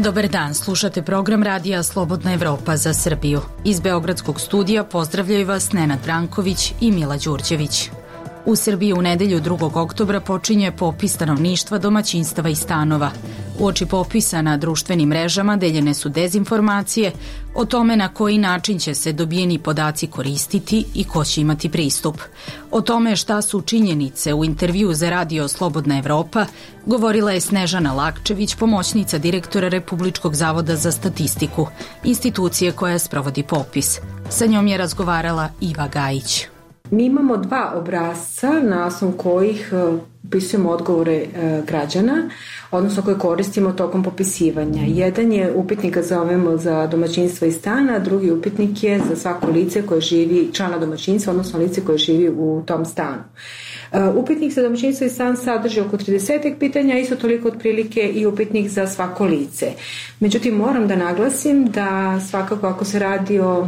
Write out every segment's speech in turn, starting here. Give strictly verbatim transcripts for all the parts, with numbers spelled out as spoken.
Dobar dan, slušate program radija Slobodna Evropa za Srbiju. Iz Beogradskog studija pozdravljaju vas Nenad Branković i Mila Đurđević. U Srbiji u nedelju drugog oktobra počinje popis stanovništva, domaćinstava i stanova. Uoči popisa na društvenim mrežama deljene su dezinformacije o tome na koji način će se dobijeni podaci koristiti i ko će imati pristup. O tome šta su činjenice u intervju za radio Slobodna Evropa govorila je Snežana Lakčević, pomoćnica direktora Republičkog zavoda za statistiku, institucije koja sprovodi popis. Sa njom je razgovarala Iva Gajić. Mi imamo dva obrasca na osnovu kojih upisujemo odgovore građana, odnosno koje koristimo tokom popisivanja. Jedan je upitnik, ga zovemo za domaćinstvo i stana, a drugi upitnik je za svako lice koje živi, člana domaćinstva, odnosno lice koje živi u tom stanu. Upitnik za domaćinstvo i stan sadrži oko trideset pitanja, isto toliko otprilike i upitnik za svako lice. Međutim, moram da naglasim da svakako ako se radi o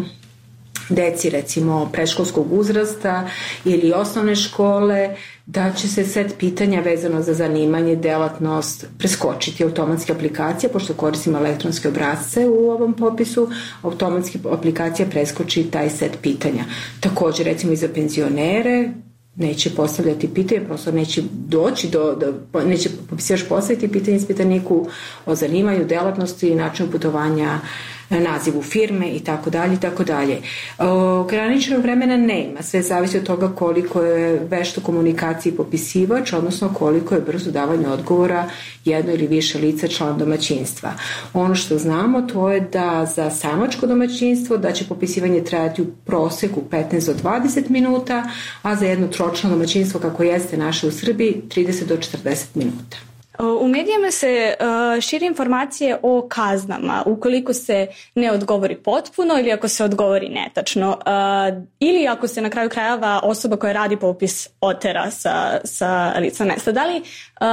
deci recimo predškolskog uzrasta ili osnovne škole, da će se set pitanja vezano za zanimanje, delatnost preskočiti automatske aplikacije, pošto koristimo elektronske obrasce u ovom popisu, automatske aplikacija preskoči taj set pitanja. Također recimo i za penzionere neće postavljati pitanje, prosto neće doći do, do neće popisivač postaviti pitanje ispitaniku o zanimanju, delatnosti i načinu putovanja, nazivu firme i tako dalje i tako dalje. Ograničenog vremena nema, sve zavisi od toga koliko je vešt u komunikaciji popisivač, odnosno koliko je brzo davanje odgovora jedno ili više lica člana domaćinstva. Ono što znamo to je da za samačko domaćinstvo da će popisivanje trajati u proseku petnaest do dvadeset minuta, a za jedno tročlano domaćinstvo kako jeste naše u Srbiji trideset do četrdeset minuta. U medijima se uh, širi informacije o kaznama ukoliko se ne odgovori potpuno ili ako se odgovori netačno uh, ili ako se na kraju krajeva osoba koja radi popis otera sa, sa lica mesta. Da li,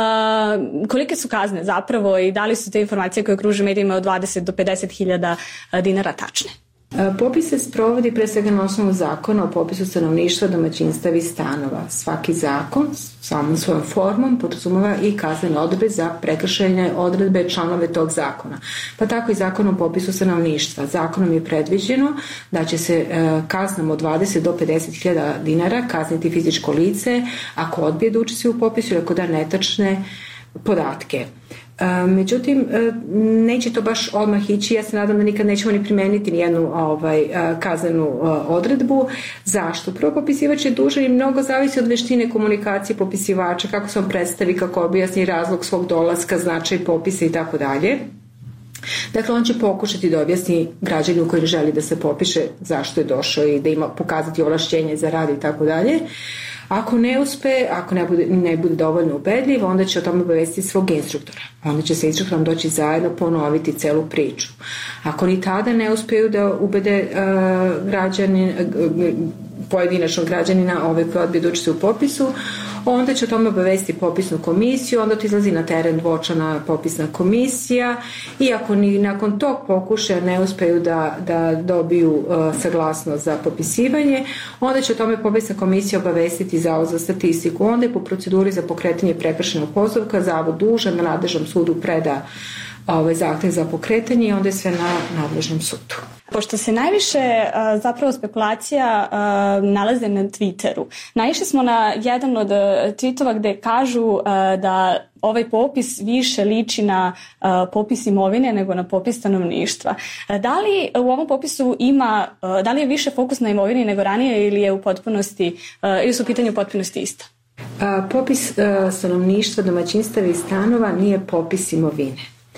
uh, kolike su kazne zapravo i da li su te informacije koje kruže medijima od dvadeset do pedeset hiljada dinara tačne? Popis se sprovodi pre svega na osnovu zakona o popisu stanovništva, domaćinstava i stanova. Svaki zakon samom svojom formom podrazumeva i kaznene odredbe za prekršajne odredbe članove tog zakona. Pa tako i zakon o popisu stanovništva. Zakonom je predviđeno da će se kaznom od dvadeset do pedeset hiljada dinara kazniti fizičko lice ako odbije da učestvuje u popisu ili ako da netačne podatke. Međutim, neće to baš odmah ići, ja se nadam da nikad nećemo ni primeniti nijednu ovaj, kaznenu odredbu. Zašto? Prvo, popisivač je dužan i mnogo zavisi od veštine komunikacije popisivača, kako se on predstavi, kako objasni razlog svog dolaska, značaj popisa i tako dalje. Dakle, on će pokušati da objasni građaninu koji želi da se popiše zašto je došao i da ima pokazati ovlašćenje za rad i tako dalje. Ako ne uspe, ako ne bude, ne bude dovoljno ubedljiv, onda će o tome obavestiti svog instruktora. Onda će se instruktorom doći zajedno ponoviti celu priču. Ako ni tada ne uspeju da ubede uh, građanin, uh, pojedinačnog građanina ove koji odbije da učestvuje u popisu, onda će o tome obavestiti popisnu komisiju, onda to izlazi na teren dvočlana popisna komisija i ako ni nakon tog pokušaja ne uspeju da, da dobiju uh, saglasnost za popisivanje, onda će o tome popisna komisija obavestiti Zavod za statistiku. Onda je po proceduri za pokretanje prekršajnog postupka Zavod dužan na nadležnom sudu preda ovaj zahtev za pokretanje i onda je sve na nadležnom sudu. Pošto se najviše uh, zapravo spekulacija uh, nalaze na Twitteru, naišli smo na jedan od uh, tweetova gde kažu uh, da ovaj popis više liči na uh, popis imovine nego na popis stanovništva. Uh, da li u ovom popisu ima, uh, da li je više fokus na imovini nego ranije ili je u potpunosti, uh, ili su u pitanju u potpunosti ista? Uh, popis uh, stanovništva, domaćinstava i stanova nije popis imovine.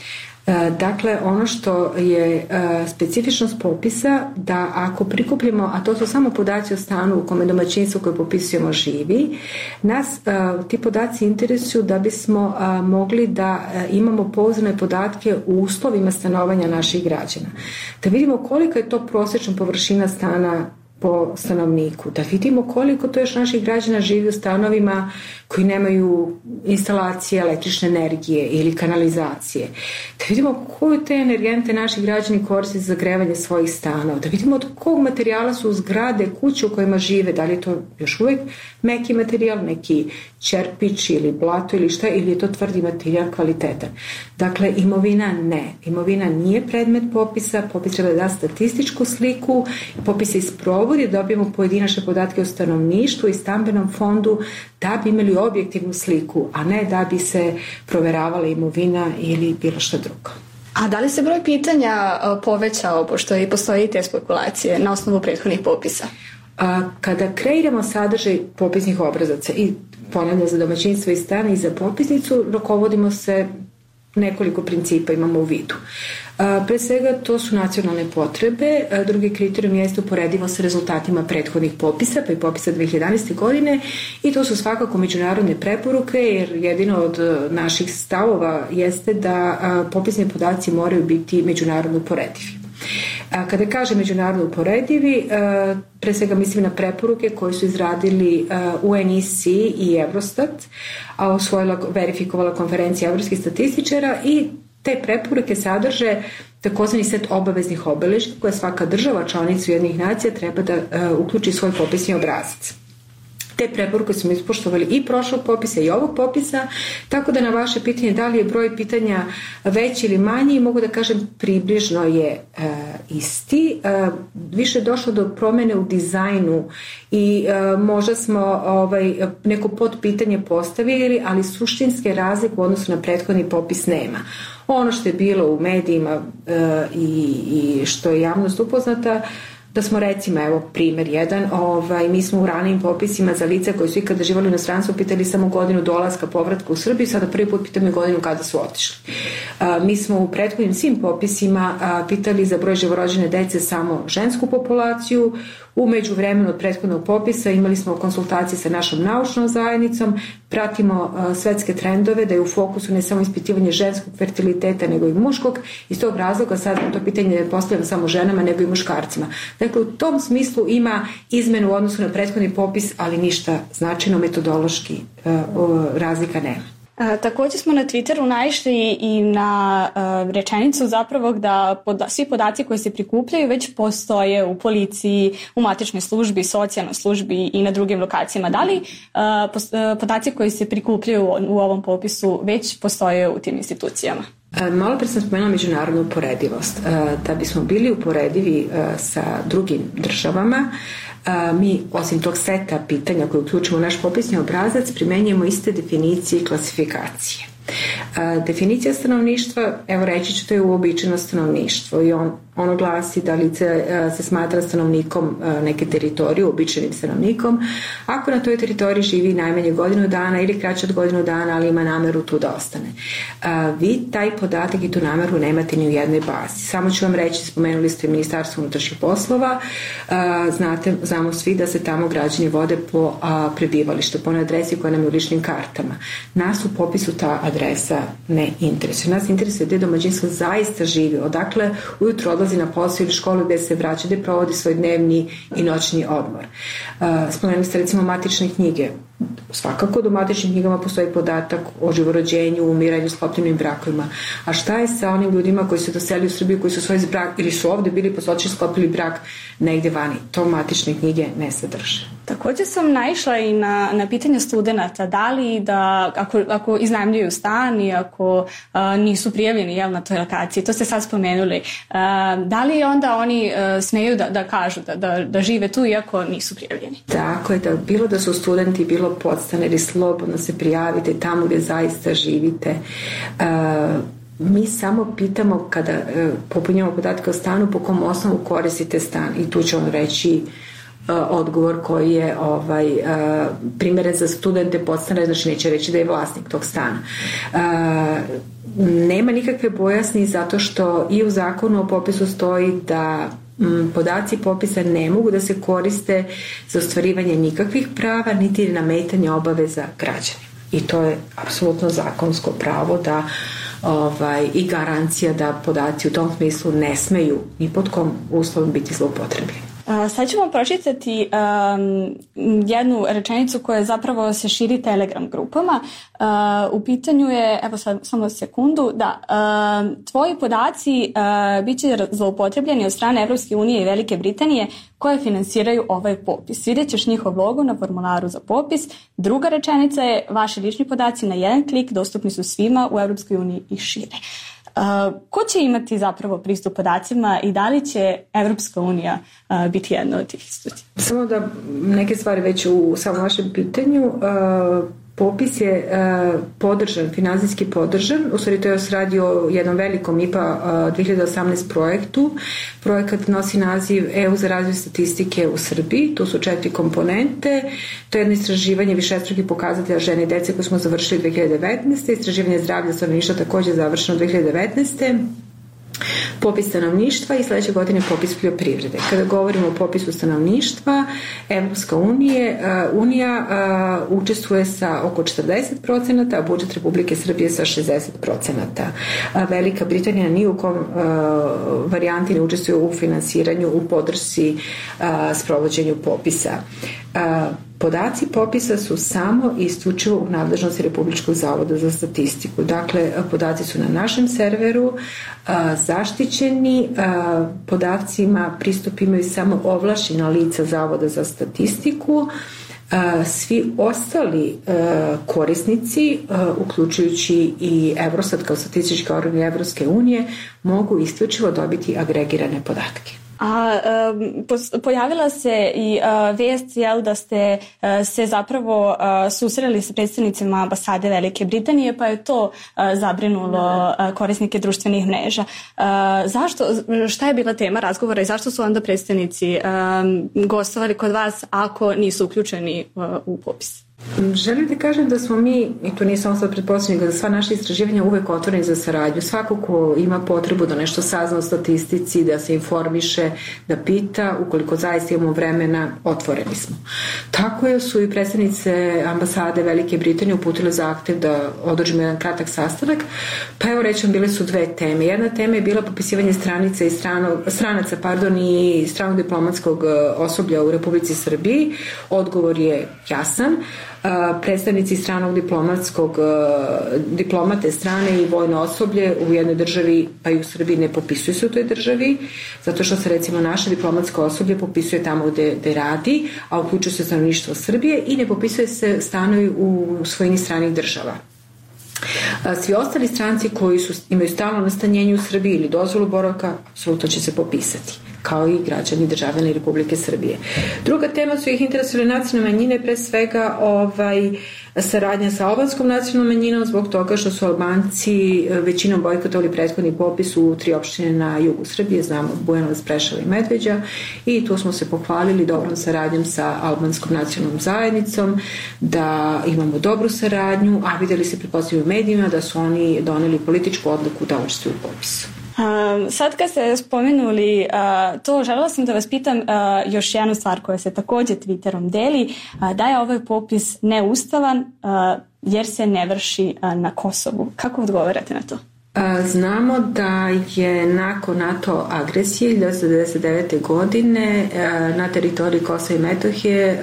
Dakle, ono što je specifičnost popisa da ako prikupljamo, a to su samo podaci o stanu u kome domaćinstvo koje popisujemo živi, nas ti podaci interesuju da bismo mogli da imamo pouzdane podatke u uslovima stanovanja naših građana. Da vidimo kolika je to prosječna površina stana po stanovniku, da vidimo koliko to još naših građana živi u stanovima koji nemaju instalacije električne energije ili kanalizacije, da vidimo koje te energente naši građani koriste za zagrevanje svojih stanova, da vidimo od kog materijala su zgrade, kuće u kojima žive, da li je to još uvek meki materijal, neki čerpić ili blato ili šta, ili je to tvrdi materijal kvalitetan. Dakle, imovina ne. Imovina nije predmet popisa, popis treba da da statističku sliku, popis se isprovodi, dobijemo pojedinačne podatke o stanovništvu i stambenom fondu da bi imali objektivnu sliku, a ne da bi se proveravala imovina ili bilo šta drugo. A da li se broj pitanja povećao, pošto i postoji te spekulacije na osnovu prethodnih popisa? A, kada kreiramo sadržaj popisnih obrazaca i ponavljam za domaćinstvo i stan i za popisnicu, rukovodimo se nekoliko principa imamo u vidu. A, pre svega to su nacionalne potrebe, a, drugi kriterijum jeste uporedivo sa rezultatima prethodnih popisa, pa i popisa dve hiljade jedanaeste. godine, i to su svakako međunarodne preporuke, jer jedino od naših stavova jeste da a, popisni podaci moraju biti međunarodno uporedivi. A, kada kaže međunarodno uporedivi, a, pre svega mislim na preporuke koje su izradili a, U N E C i Eurostat, a osvojila, verifikovala konferencija evropskih statističara, i te preporuke sadrže takozvani set obaveznih obeležja koje svaka država članica Ujedinjenih nacija treba da a, uključi svoj popisni obrazac. Te preporuke smo ispoštovali i prošlog popisa i ovog popisa, tako da na vaše pitanje da li je broj pitanja veći ili manji, mogu da kažem približno je e, isti. E, više je došlo do promene u dizajnu i e, možda smo ovaj, neko podpitanje postavili, ali suštinske razlike u odnosu na prethodni popis nema. Ono što je bilo u medijima e, i, i što je javnost upoznata, da smo recimo, evo primjer jedan, ovaj, mi smo u ranijim popisima za lica koji su ikada živali u inostranstvu pitali samo godinu dolaska, povratka u Srbiju, sada prvi put pitamo godinu kada su otišli. A, mi smo u prethodnim svim popisima a, pitali za broj živorođene dece samo žensku populaciju. U međuvremenu od prethodnog popisa imali smo konsultacije sa našom naučnom zajednicom, pratimo a, svetske trendove, da je u fokusu ne samo ispitivanje ženskog fertiliteta nego i muškog. Iz tog razloga sad to pitanje ne postavljamo samo ženama nego i muškarcima. Dakle, u tom smislu ima izmenu u odnosu na prethodni popis, ali ništa značajno metodološki a, a, razlika nema. A, također smo na Twitteru naišli i na a, rečenicu zapravo da poda, svi podaci koji se prikupljaju već postoje u policiji, u matičnoj službi, socijalnoj službi i na drugim lokacijama. Da li a, pos, a, podaci koji se prikupljaju u, u ovom popisu već postoje u tim institucijama? Malo pre sam spomenula međunarodnu uporedivost. Da bismo bili uporedivi sa drugim državama, mi osim tog seta pitanja koje uključimo u naš popisni obrazac primenjujemo iste definicije i klasifikacije. Definicija stanovništva, evo reći ću, to je uobičajeno stanovništvo i on, ono glasi da lice se smatra stanovnikom neke teritorije, uobičajenim stanovnikom, ako na toj teritoriji živi najmanje godinu dana ili kraće od godinu dana, ali ima nameru tu da ostane. Vi taj podatak i tu nameru nemate ni u jednoj bazi. Samo ću vam reći, spomenuli ste Ministarstvo unutrašnjih poslova, znate, znamo svi da se tamo građani vode po prebivalištu, po adresi koja nam je u ličnim kartama. Nas u popisu ta adresa ne interesuje. Nas interesuje gde domaćinstvo zaista živi, odakle ujutro odlazi na posao ili školu, gde se vraća, gde provodi svoj dnevni i noćni odmor. Uh, spomenuli ste recimo matične knjige. Svakako do matičnim knjigama postoji podatak o živorođenju, umiranju, sklopljenim brakovima. A šta je sa onim ljudima koji su doselili u Srbiju, koji su svoj brak ili su ovde bili posločili, sklopili brak negde vani? To matične knjige ne sadrže. Također sam naišla i na, na pitanje studenta, da li da, ako, ako iznajmljuju stan i ako a, nisu prijavljeni jel, na toj lokaciji, to ste sad spomenuli, a, da li onda oni a, smeju da, da kažu da, da, da žive tu iako nisu prijavljeni? Tako je, da bilo da su studenti, bilo podstanari, slobodno se prijavite tamo gde zaista živite. A, mi samo pitamo kada a, popunjamo podatke o stanu po kom osnovu koristite stan i tu će on reći odgovor koji je ovaj, primjeren za studente podstanare, znači neće reći da je vlasnik tog stana. Nema nikakve bojasni zato što i u zakonu o popisu stoji da podaci popisa ne mogu da se koriste za ostvarivanje nikakvih prava niti nametanje obaveza građana. I to je apsolutno zakonsko pravo da ovaj, i garancija da podaci u tom smislu ne smeju ni pod kom uslovom biti zloupotrebljeni. Uh, sad ćemo pročitati um, jednu rečenicu koja zapravo se širi Telegram grupama. Uh, u pitanju je, evo sad samo sekundu, da, uh, tvoji podaci uh, bit će zloupotrebljeni od strane Evropske unije i Velike Britanije koje finansiraju ovaj popis. Vidjet ćeš njihov logo na formularu za popis. Druga rečenica je, vaši lični podaci na jedan klik dostupni su svima u Evropskoj uniji i šire. Uh, ko će imati zapravo pristup podacima i da li će Evropska unija uh, biti jedna od tih institucija? Samo da neke stvari već u samom vašem pitanju. Uh, popis je uh, podržan, finansijski podržan. U stvari to je se radi o jednom velikom I P A uh, dve hiljade osamnaeste projektu. Projekat nosi naziv E U za razvoj statistike u Srbiji. Tu su četiri komponente. To je jedno istraživanje višestrukih pokazatelja žene i dece koje smo završili dve hiljade devetnaeste. Istraživanje zdravlja stanovništva takođe završeno dve hiljade devetnaeste. Popis stanovništva i sledeće godine popis poljoprivrede. Kada govorimo o popisu stanovništva, Evropska unije, uh, unija uh, učestvuje sa oko četrdeset procenata, a budžet Republike Srbije sa šezdeset procenata. Uh, Velika Britanija ni u kom uh, varijanti ne učestvuje u finansiranju, u podršci uh, sprovođenju popisa. Uh, Podaci popisa su samo i isključivo u nadležnosti Republičkog zavoda za statistiku. Dakle, podaci su na našem serveru zaštićeni, podacima pristup imaju samo ovlašćena lica Zavoda za statistiku. Svi ostali korisnici, uključujući i Eurostat kao statistički organ Evropske unije, mogu isključivo dobiti agregirane podatke. A um, pojavila se i uh, vest, jel, da ste uh, se zapravo uh, susreli sa predstavnicima ambasade Velike Britanije, pa je to uh, zabrinulo uh, korisnike društvenih mreža. Uh, zašto, šta je bila tema razgovora i zašto su onda predstavnici um, gostovali kod vas ako nisu uključeni uh, u popis? Želim da kažem da smo mi, i to nije samo sad pretpostavljeno, da sva naša istraživanja uvek otvoreni za saradnju. Svako ko ima potrebu da nešto sazna o statistici, da se informiše, da pita, ukoliko zaista imamo vremena, otvoreni smo. Tako je su i predstavnice ambasade Velike Britanije uputile zahtev da održimo jedan kratak sastanak, pa evo rećem, bile su dve teme. Jedna tema je bila popisivanje stranica i strano, stranaca pardon, i stranog diplomatskog osoblja u Republici Srbiji. Odgovor je jasan. Predstavnici stranog diplomatskog diplomate strane i vojno osoblje u jednoj državi, pa i u Srbiji, ne popisuju se u toj državi, zato što se recimo naše diplomatsko osoblje popisuje tamo gde, gde radi, a uključuje se stanovništvo Srbije i ne popisuje se stanovi u svojini stranih država. Svi ostali stranci koji su, imaju stalno nastanjenje u Srbiji ili dozvolu boravka, apsolutno će se popisati, kao i građani državljani Republike Srbije. Druga tema su ih interesovale nacionalne manjine, pre svega ovaj, saradnja sa albanskom nacionalnom manjinom, zbog toga što su Albanci većinom bojkotovali prethodni popis u tri opštine na jugu Srbije, znamo Bujanovac, Preševo i Medveđa, i tu smo se pohvalili dobrom saradnjom sa albanskom nacionalnom zajednicom, da imamo dobru saradnju, a videli se pretpostavljaju u medijima da su oni doneli političku odluku da učestvuju u popisu. Um, sad kad ste spomenuli uh, to, želela sam da vas pitam uh, još jednu stvar koja se takođe Twitterom deli, uh, da je ovaj popis neustavan uh, jer se ne vrši uh, na Kosovu. Kako odgovarate na to? Znamo da je nakon NATO agresije hiljadu devetsto devedeset devete. godine na teritoriji Kosova i Metohije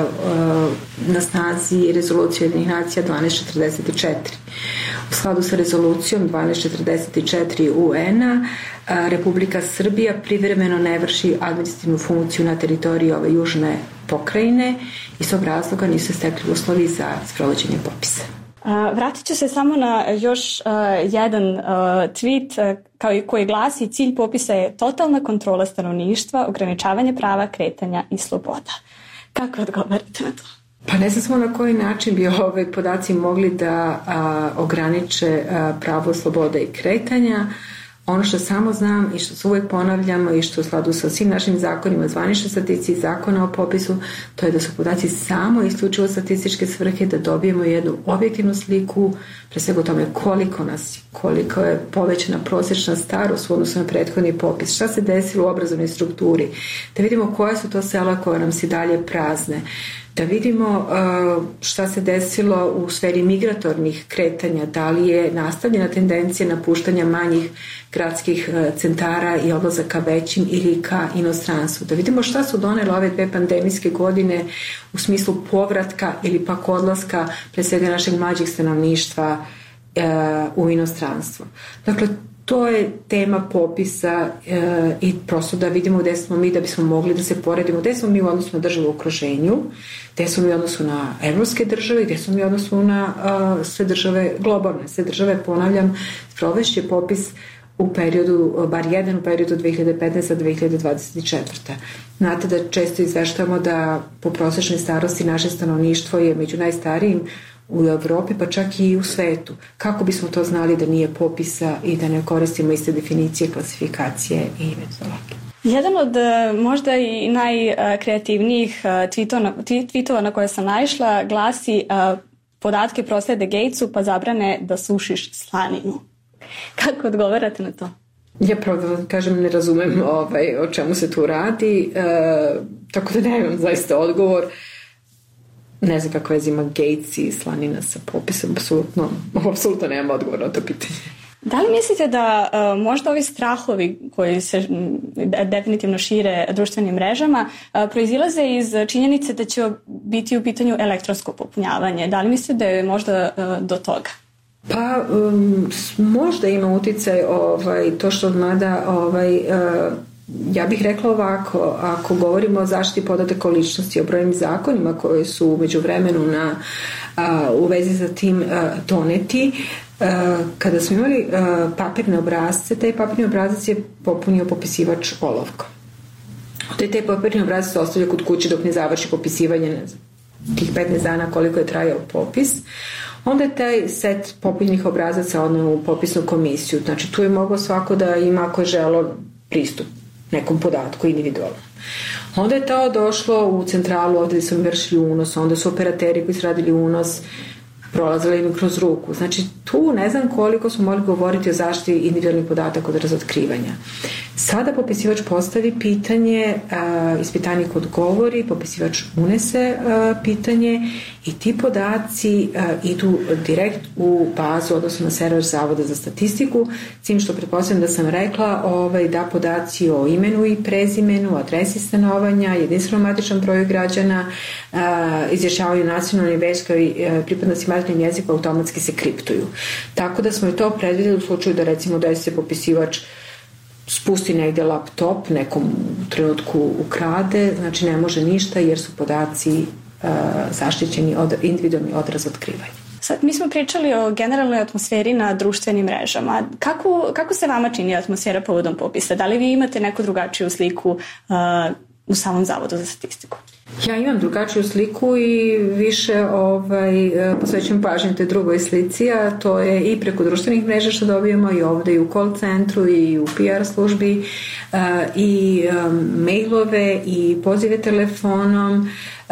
na snazi rezolucija Ujedinjenih nacija dvanaest četrdeset četiri. U skladu sa rezolucijom dvanaest četrdeset četiri U N-a Republika Srbija privremeno ne vrši administrativnu funkciju na teritoriji ove južne pokrajine i iz tog razloga nisu stekli uslovi za sprovođenje popisa. Vratit ću se samo na još uh, jedan uh, tweet uh, kao i koji glasi: cilj popisa je totalna kontrola stanovništva, ograničavanje prava, kretanja i sloboda. Kako odgovarate na to? Pa ne znam smo na koji način bi ove podaci mogli da a, ograniče a, pravo, slobode i kretanja. Ono što samo znam i što se uvek ponavljamo i što u skladu sa svim našim zakonima, zvanične statistici i zakona o popisu, to je da su podaci samo isključivo statističke svrhe, da dobijemo jednu objektivnu sliku, pre svega o tome koliko nas, koliko je povećana prosječna starost u odnosu na prethodni popis, šta se desilo u obrazovnoj strukturi, da vidimo koja su to sela koja nam se dalje prazne, da vidimo šta se desilo u sferi migratornih kretanja, da li je nastavljena tendencija napuštanja manjih gradskih centara i odlazaka većim ili ka inostranstvu. Da vidimo šta su donele ove dve pandemijske godine u smislu povratka ili pak odlaska pre svega našeg mlađeg stanovništva u inostranstvo. Dakle, to je tema popisa e, i prosto da vidimo gde smo mi, da bismo mogli da se poredimo gde smo mi u odnosu na državu u okruženju, gde smo mi u odnosu na evropske države, gde smo mi u odnosu na a, sve države globalne, sve države, ponavljam, sprovešće popis u periodu, bar jedan u periodu dve hiljade petnaeste do dve hiljade dvadeset četvrte. Znate da često izveštavamo da po prosečnoj starosti naše stanovništvo je među najstarijim u Evropi, pa čak i u svetu. Kako bismo to znali da nije popisa i da ne koristimo iste definicije, klasifikacije i metodologije? Jedan od možda i najkreativnijih tweetova na koje sam naišla glasi podatke proslede Gatesu pa zabrane da sušiš slaninu. Kako odgovarate na to? Ja pravo da vam kažem, ne razumem ovaj, o čemu se tu radi, e, tako da nemam zaista odgovor. Ne znam kakve veze ima Gates i slanina sa popisom, apsolutno, apsolutno nemam odgovor na to pitanje. Da li mislite da uh, možda ovi strahovi koji se m, definitivno šire društvenim mrežama uh, proizilaze iz činjenice da će biti u pitanju elektronsko popunjavanje? Da li mislite da je možda uh, do toga? Pa um, možda ima uticaj ovaj, to što mada ovaj, uh, ja bih rekla ovako, ako govorimo o zaštiti podataka o ličnosti, o brojnim zakonima koji su u međuvremenu na, a, u vezi sa tim a, doneti, a, kada smo imali a, papirne obrazce, taj papirni obrazac je popunio popisivač olovkom. Onda taj papirni obrazac se ostavlja kod kuće dok ne završi popisivanje, ne znam, tih petnaest dana koliko je trajao popis. Onda je taj set popunjenih obrazaca odneo u popisnu komisiju. Znači tu je moglo svako da ima, ako je želo, pristup nekom podatku individualno. Onda je to došlo u centralu ovde gde su vršili unos, onda su operateri koji su radili unos prolazili im kroz ruku. Znači tu ne znam koliko smo mogli govoriti o zaštiti individualnih podataka od razotkrivanja. Sada popisivač postavi pitanje, a, ispitanik odgovori, popisivač unese a, pitanje i ti podaci a, idu direkt u bazu, odnosno na server Zavoda za statistiku, s tim što pretpostavljam da sam rekla ovaj, da podaci o imenu i prezimenu, adresi stanovanja, jedinstvenom matičnom broju građana, a, izjašnjavaju nacionalni i verskoj pripadnosti maternjem jeziku, automatski se kriptuju. Tako da smo i to predvideli u slučaju da recimo da se popisivač spusti negde laptop, nekom trenutku ukrade, znači ne može ništa jer su podaci uh, zaštićeni od individualni od razotkrivanja. Sad, mi smo pričali o generalnoj atmosferi na društvenim mrežama. Kako, kako se vama čini atmosfera povodom popisa? Da li vi imate neku drugačiju sliku uh, u samom Zavodu za statistiku? Ja imam drugačiju sliku i više ovaj, posvećujem pažnju te drugoj slici, a to je i preko društvenih mreža što dobijemo i ovde i u call centru i u P R službi uh, i um, mailove i pozive telefonom uh,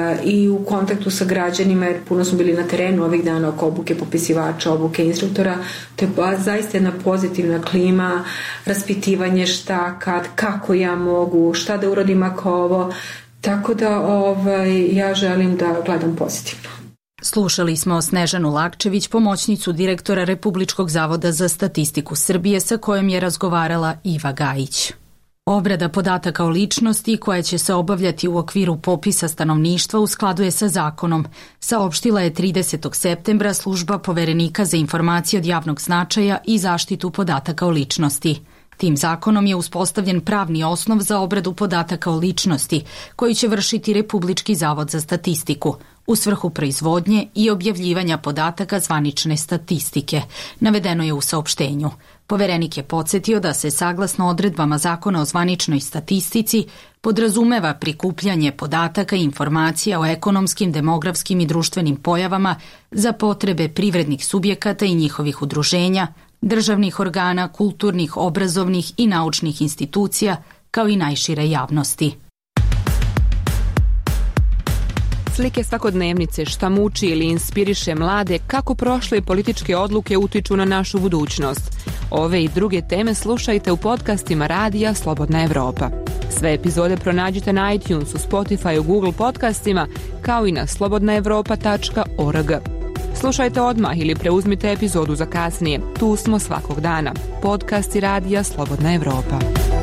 i u kontaktu sa građanima, jer puno smo bili na terenu ovih dana oko obuke popisivača, obuke instruktora. To je ba, zaista jedna pozitivna klima, raspitivanje šta, kad, kako ja mogu, šta da uradim ako ovo. Tako da ovaj, ja želim da gledam pozitivno. Slušali smo Snežanu Lakčević, pomoćnicu direktora Republičkog zavoda za statistiku Srbije, sa kojom je razgovarala Iva Gajić. Obrada podataka o ličnosti koja će se obavljati u okviru popisa stanovništva u skladu je sa zakonom, saopštila je tridesetog septembra služba Poverenika za informacije od javnog značaja i zaštitu podataka o ličnosti. Tim zakonom je uspostavljen pravni osnov za obradu podataka o ličnosti, koji će vršiti Republički zavod za statistiku, u svrhu proizvodnje i objavljivanja podataka zvanične statistike, navedeno je u saopštenju. Poverenik je podsjetio da se saglasno odredbama Zakona o zvaničnoj statistici podrazumeva prikupljanje podataka i informacija o ekonomskim, demografskim i društvenim pojavama za potrebe privrednih subjekata i njihovih udruženja, državnih organa, kulturnih, obrazovnih i naučnih institucija, kao i najšire javnosti. Slike svakodnevnice, šta muči ili inspiriše mlade, kako prošle političke odluke utiču na našu budućnost. Ove i druge teme slušajte u podcastima Radija Slobodna Evropa. Sve epizode pronađite na iTunesu, Spotify, Google podcastima, kao i na slobodna evropa tačka org. Slušajte odmah ili preuzmite epizodu za kasnije. Tu smo svakog dana. Podcasti Radija Slobodna Evropa.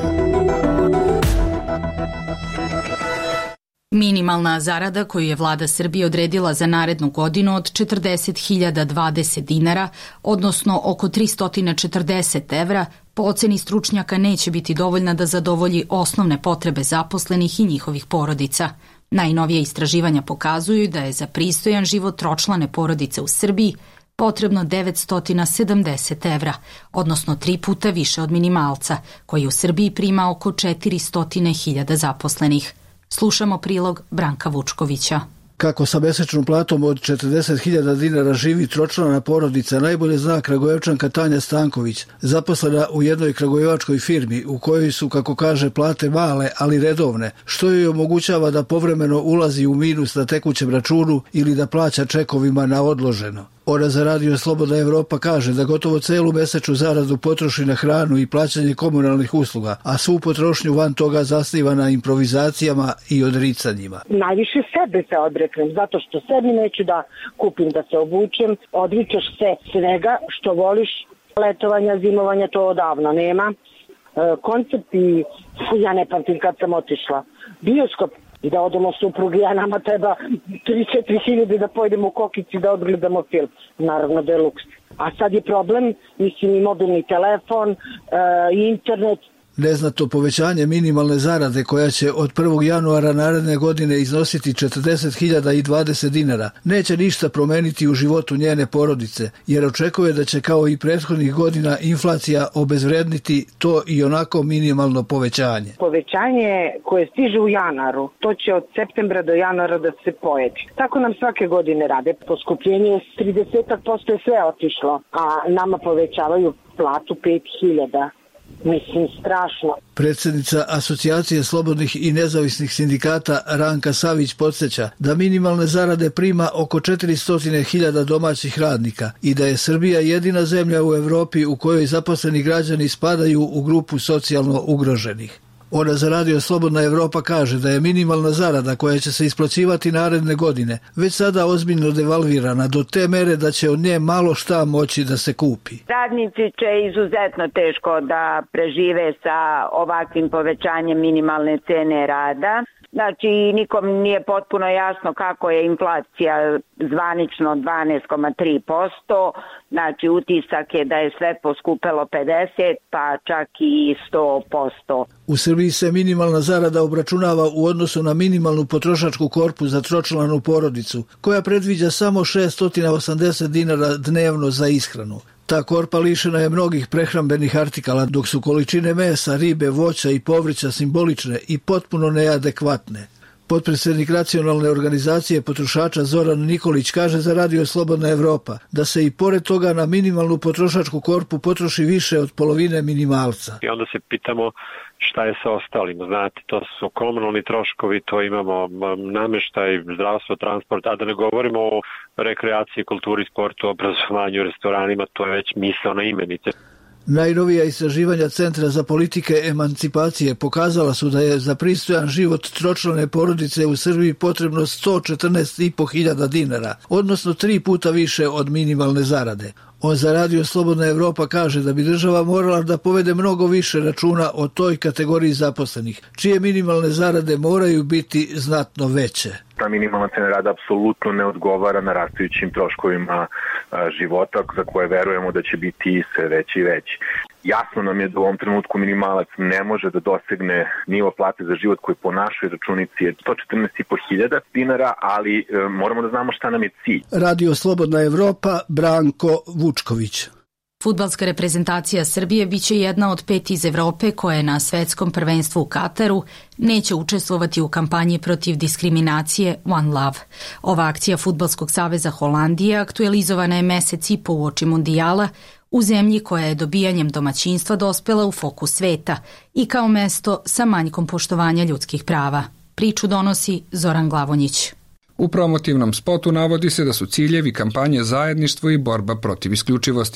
Minimalna zarada koju je vlada Srbije odredila za narednu godinu od četrdeset hiljada dvadeset dinara, odnosno oko tristo četrdeset evra, po oceni stručnjaka neće biti dovoljna da zadovolji osnovne potrebe zaposlenih i njihovih porodica. Najnovije istraživanja pokazuju da je za pristojan život tročlane porodice u Srbiji potrebno devetsto sedamdeset evra, odnosno tri puta više od minimalca, koji u Srbiji prima oko četiristo hiljada zaposlenih. Slušamo prilog Branka Vučkovića. Kako sa mesečnom platom od četrdeset hiljada dinara živi tročlana porodica, najbolje zna Kragujevčanka Tanja Stanković, zaposlena u jednoj kragujevačkoj firmi u kojoj su, kako kaže, plate male, ali redovne, što joj omogućava da povremeno ulazi u minus na tekućem računu ili da plaća čekovima na odloženo. Ona za Radio Slobodna Evropa kaže da gotovo celu mesečnu zaradu potroši na hranu i plaćanje komunalnih usluga, a svu potrošnju van toga zasniva na improvizacijama i odricanjima. Najviše sebe se odreknem, zato što sebi neću da kupim, da se obučem, odričeš se svega što voliš, letovanja, zimovanja, to odavno nema. E, koncept i ja ne pamtim kad sam otišla. Bioskop, i da odemo suprugi, a nama treba tri do četiri hiljade da pojedemo u Kokici da odgledamo film. Naravno da je luks. A sad je problem, mislim, i mobilni telefon, e, i internet. Neznato povećanje minimalne zarade koja će od prvog januara naredne godine iznositi četrdeset hiljada dvadeset dinara neće ništa promeniti u životu njene porodice, jer očekuje da će kao i prethodnih godina inflacija obezvredniti to i onako minimalno povećanje. Povećanje koje stiže u januaru, to će od septembra do januara da se pojedi. Tako nam svake godine rade. Poskupljenje trideset posto je sve otišlo, a nama povećavaju platu pet hiljada. Mislim, strašno. Predsjednica Asocijacije slobodnih i nezavisnih sindikata Ranka Savić podsjeća da minimalne zarade prima oko četiristo hiljada domaćih radnika i da je Srbija jedina zemlja u Evropi u kojoj zaposleni građani spadaju u grupu socijalno ugroženih. Ona za Radio Slobodna Evropa kaže da je minimalna zarada koja će se isplaćivati naredne godine već sada ozbiljno devalvirana do te mere da će od nje malo šta moći da se kupi. Radnici će izuzetno teško da prežive sa ovakvim povećanjem minimalne cene rada. Znači, nikom nije potpuno jasno kako je inflacija zvanično dvanaest zarez tri posto, znači utisak je da je sve poskupelo pedeset, pa čak i sto posto. U Srbiji se minimalna zarada obračunava u odnosu na minimalnu potrošačku korpu za tročlanu porodicu, koja predviđa samo šessto osamdeset dinara dnevno za ishranu. Ta korpa lišena je mnogih prehrambenih artikala, dok su količine mesa, ribe, voća i povrća simbolične i potpuno neadekvatne. Potpredsjednik Nacionalne organizacije potrošača Zoran Nikolić kaže za Radio Slobodna Evropa da se i pored toga na minimalnu potrošačku korpu potroši više od polovine minimalca. I onda se pitamo šta je sa ostalim, znate, to su komunalni troškovi, to imamo nameštaj, zdravstvo, transport, a da ne govorimo o rekreaciji, kulturi, sportu, obrazovanju, restoranima, to je već misaona imenica. Najnovija istraživanja Centra za politike emancipacije pokazala su da je za pristojan život tročlane porodice u Srbiji potrebno sto četrnaest i po hiljada dinara, odnosno tri puta više od minimalne zarade. On za Radio Slobodna Evropa kaže da bi država morala da povede mnogo više računa o toj kategoriji zaposlenih, čije minimalne zarade moraju biti znatno veće. Ta minimalna cena rada apsolutno ne odgovara narastajućim troškovima života za koje verujemo da će biti sve veći i veći. Jasno nam je da u ovom trenutku minimalac ne može da dosegne nivo plate za život koji po našoj računici je sto četrnaest i po hiljada dinara, ali e, moramo da znamo šta nam je cilj. Radio Slobodna Evropa, Branko Vučković. Fudbalska reprezentacija Srbije biće jedna od pet iz Evrope koje na svetskom prvenstvu u Kataru neće učestvovati u kampanji protiv diskriminacije One Love. Ova akcija Fudbalskog saveza Holandije aktualizovana je mesec i po uoči mundijala u zemlji koja je dobijanjem domaćinstva dospela u fokus sveta i kao mesto sa manjkom poštovanja ljudskih prava. Priču donosi Zoran Glavonjić. U promotivnom spotu navodi se da su ciljevi kampanje zajedništvo i borba protiv isključivosti.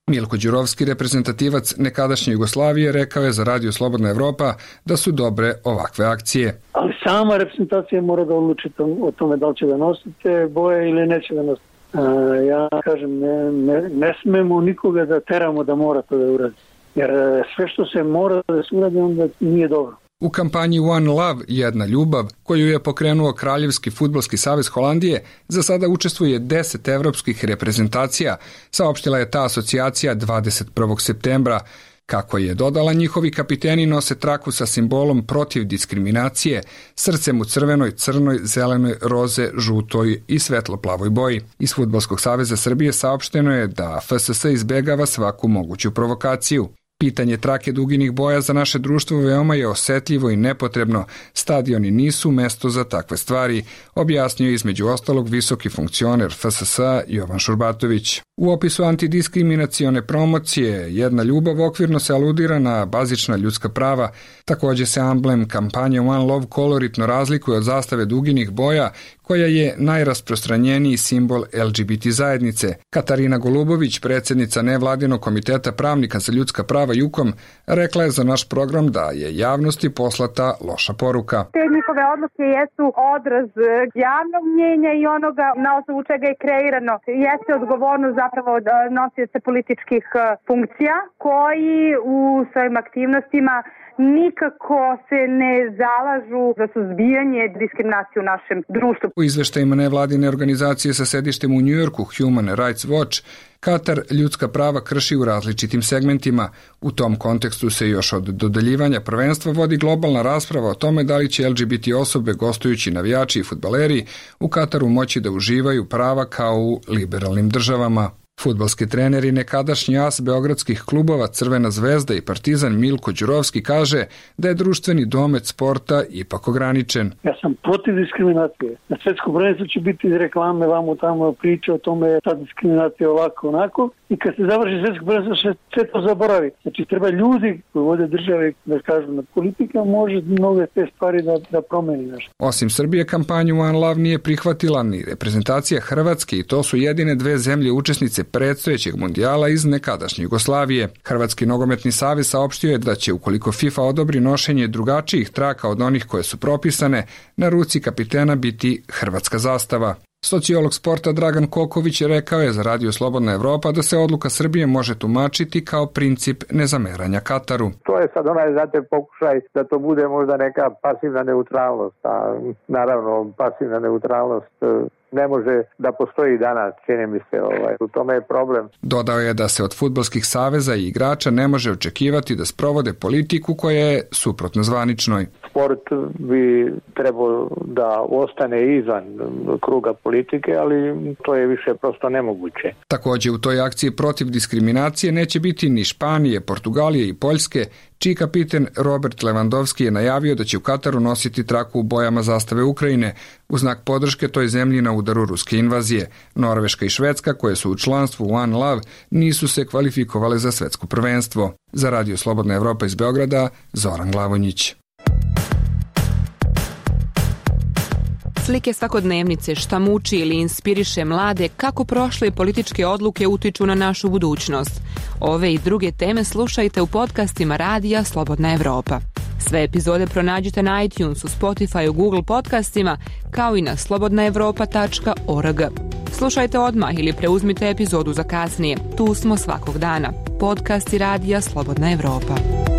Milko Đurovski, reprezentativac nekadašnje Jugoslavije, rekao je za Radio Slobodna Evropa da su dobre ovakve akcije. Ali sama reprezentacija mora da odluči o tome da li će da nosite boje ili neće da nosite. Ja kažem, ne, ne, ne smemo nikoga da teramo da mora to da uradi. Jer sve što se mora da se uradi, onda nije dobro. U kampanji One Love, jedna ljubav, koju je pokrenuo Kraljevski fudbalski savez Holandije, za sada učestvuje deset evropskih reprezentacija, saopštila je ta asocijacija dvadeset prvog septembra. Kako je dodala, njihovi kapiteni nose traku sa simbolom protiv diskriminacije, srcem u crvenoj, crnoj, zelenoj, roze, žutoj i svetlo-plavoj boji. Iz Fudbalskog saveza Srbije saopšteno je da F S S izbegava svaku moguću provokaciju. Pitanje trake duginih boja za naše društvo veoma je osetljivo i nepotrebno. Stadioni nisu mesto za takve stvari, objasnio je između ostalog visoki funkcioner F S S Jovan Šurbatović. U opisu antidiskriminacione promocije Jedna ljubav okvirno se aludira na bazična ljudska prava. Takođe se amblem kampanje One Love koloritno razlikuje od zastave duginih boja, koja je najrasprostranjeniji simbol L G B T zajednice. Katarina Golubović, predsjednica nevladinog komiteta pravnika za ljudska prava Jukom, rekla je za naš program da je javnosti poslata loša poruka. Te njihove odluke jesu odraz javnog mnjenja i onoga na osnovu čega je kreirano. Jeste odgovornost zapravo nosioca političkih funkcija koji u svojim aktivnostima nikako se ne zalažu za suzbijanje diskriminacije u našem društvu. U izveštajima nevladine organizacije sa sedištem u Njujorku Human Rights Watch, Katar ljudska prava krši u različitim segmentima. U tom kontekstu se još od dodeljivanja prvenstva vodi globalna rasprava o tome da li će L G B T osobe, gostujući navijači i fudbaleri, u Kataru moći da uživaju prava kao u liberalnim državama. Fudbalski trener i nekadašnji as beogradskih klubova Crvena zvezda i Partizan Milko Đurovski kaže da je društveni domet sporta ipak ograničen. Ja sam protiv diskriminacije. Na svetskom prvenstvu će biti reklame, vamo tamo priče o tome ta diskriminacija ovako onako i kad se završi svetsko prvenstvo se sve to zaboravi. Znači treba ljudi koji vode države da kažu na politika može mnoge te stvari da, da promeni nešto. Osim Srbije, kampanju One Love nije prihvatila ni reprezentacija Hrvatske i to su jedine dve zemlje učesnice predstojećeg mundijala iz nekadašnje Jugoslavije. Hrvatski nogometni savez saopštio je da će, ukoliko FIFA odobri nošenje drugačijih traka od onih koje su propisane, na ruci kapitena biti hrvatska zastava. Sociolog sporta Dragan Koković rekao je za Radio Slobodna Evropa da se odluka Srbije može tumačiti kao princip nezameranja Kataru. To je sad onaj, znate, pokušaj da to bude možda neka pasivna neutralnost, a naravno pasivna neutralnost ne može da postoji danas, čini mi se, ovaj, u tome je problem. Dodao je da se od fudbalskih saveza i igrača ne može očekivati da sprovode politiku koja je suprotno zvaničnoj. Sport bi trebao da ostane izvan kruga politike, ali to je više prosto nemoguće. Takođe u toj akciji protiv diskriminacije neće biti ni Španije, Portugalije i Poljske, čiji kapiten Robert Lewandowski je najavio da će u Kataru nositi traku u bojama zastave Ukrajine u znak podrške toj zemlji na udaru ruske invazije. Norveška i Švedska, koje su u članstvu One Love, nisu se kvalifikovale za svetsko prvenstvo. Za Radio Slobodna Evropa iz Beograda, Zoran Glavonjić. Slike svakodnevnice, šta muči ili inspiriše mlade, kako prošle političke odluke utiču na našu budućnost. Ove i druge teme slušajte u podcastima Radija Slobodna Evropa. Sve epizode pronađite na iTunesu, Spotify, Google podcastima, kao i na slobodna evropa tačka org. Slušajte odmah ili preuzmite epizodu za kasnije. Tu smo svakog dana. Podcasti Radija Slobodna Evropa.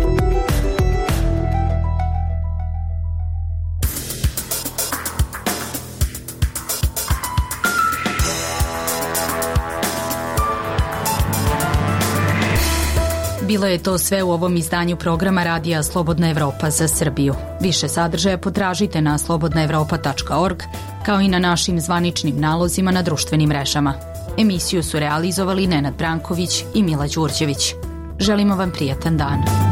Bilo je to sve u ovom izdanju programa Radija Slobodna Evropa za Srbiju. Više sadržaja potražite na slobodna evropa tačka org, kao i na našim zvaničnim nalozima na društvenim mrežama. Emisiju su realizovali Nenad Branković i Mila Đurđević. Želimo vam prijatan dan.